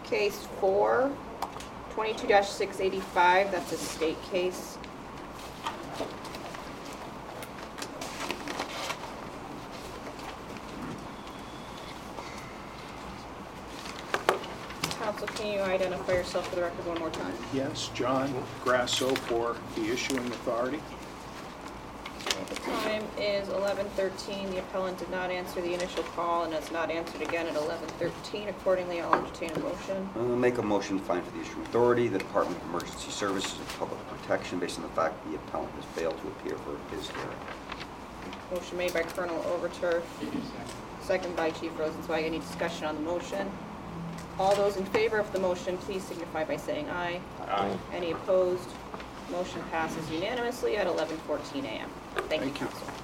Case 4, 22-685, that's a state case. Counsel, can you identify yourself for the record one more time? Yes, John Grasso for the issuing authority. The time is 11:13. The appellant did not answer the initial call and has not answered again at 11:13. Accordingly, I'll entertain a motion. I'll make a motion to find for the issuing authority the Department of Emergency Services and Public Protection based on the fact the appellant has failed to appear for his hearing. Motion made by Colonel Overturf, second by Chief Rosenzweig. Any discussion on the motion? All those in favor of the motion, please signify by saying aye. Aye. Any opposed? Motion passes unanimously at 11:14 a.m. Thank you, Thank you. Counsel.